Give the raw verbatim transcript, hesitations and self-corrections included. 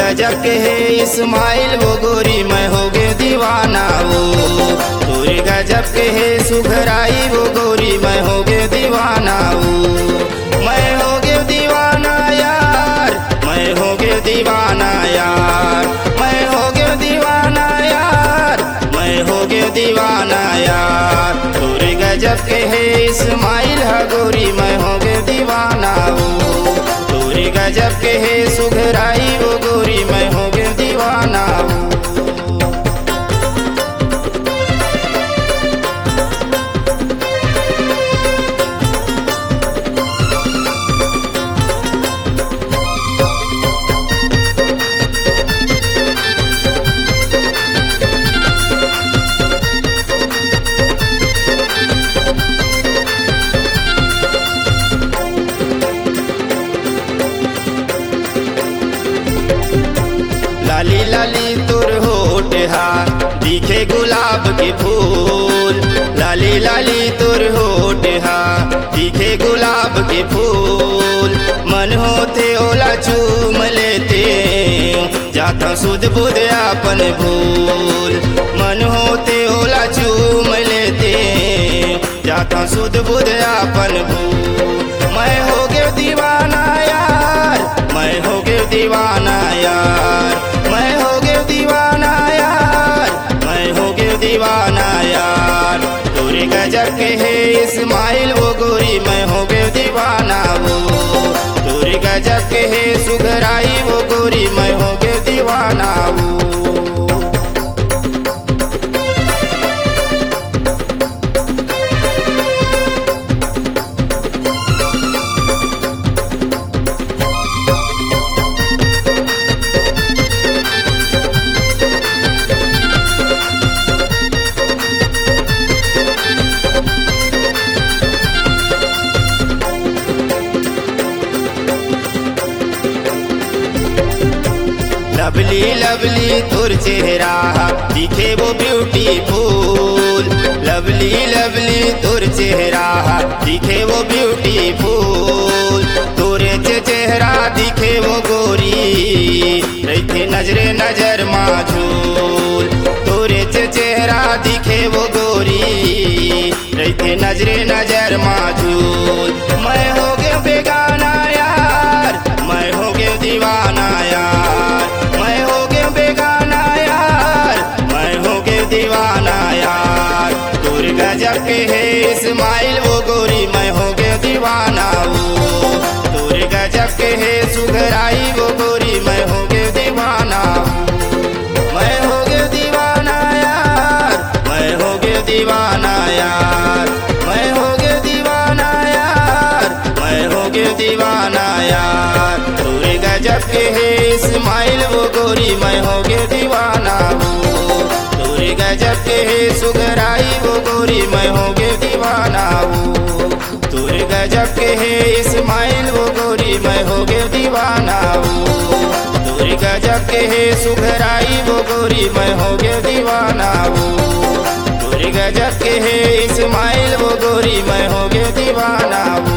गजब के है इस्माइल वो गोरी मैं हो गए दीवाना वो। तोरे गजब के है सुघराई वो गोरी मैं हो गए दीवाना वो। मैं हो गए दीवाना यार, मैं हो गए दीवाना यार, मैं हो गए दीवाना यार, मैं हो गए दीवाना यार। तोरे गजब के है इस्माइल हा गोरी मैं हो गए दीवाना वो। तोरे गजब के है सुघराई वो गोरी मैं हो गए दीवाना वो। लाली लाली तुर होठ हा दिखे गुलाब के फूल। लाली लाली तुर होठ हा दिखे गुलाब के फूल। मन होते ओला चूम लेते जाता सुध बुध अपन भूल। मन होते ओला चूम लेते जाता सुध बुध अपन भूल। मैं हो गया दीवाना यार, मैं हो गया दीवाना यार, मैं हो गया दीवाना यार, मैं हो गया दीवाना यार। तोरे गजब के है इस्माइल वो गोरी मैं हो गया दीवाना वो। तोरे गजब के है सुघराई वो गोरी मैं हो गया दीवाना वो। लवली लवली तुर चेहरा दिखे वो ब्यूटीफुल। लवली लवली तुर चेहरा दिखे वो ब्यूटीफुल। तोरे चेहरा दिखे वो गोरी रहते नजरे नजर माझूल। तोरे चेहरा दिखे वो गोरी रहते नजरे नजर माझूल। मैं हो गया बेगाना यार, मैं हो गया दीवाना यार, मैं हो गया बेगाना यार, मैं हो गया दीवाना यार। तोरे गजब के है इस्माइल वो गोरी मैं हो गया दीवाना वो। तोरे गजब के है सुघराई वो गोरी मैं हो गया दीवाना वो। मैं हो गया दीवाना यार, मैं हो गया दीवाना यार, मैं हो गया दीवाना यार, मैं हो गया दीवाना यार। तोरे गजब के है इस्माइल वो गोरी मैं हो गया दीवाना वो। तोरे गजब के है सुघराई वो गोरी मैं हो गया दीवाना वो। तोरे गजब के है इस्माइल वो गोरी मैं हो गया दीवाना वो। तोरे गजब के है सुघराई वो गोरी मैं हो गया दीवाना वो। तोरे गजब के है इस्माइल वो गोरी मैं हो गया दीवाना वो।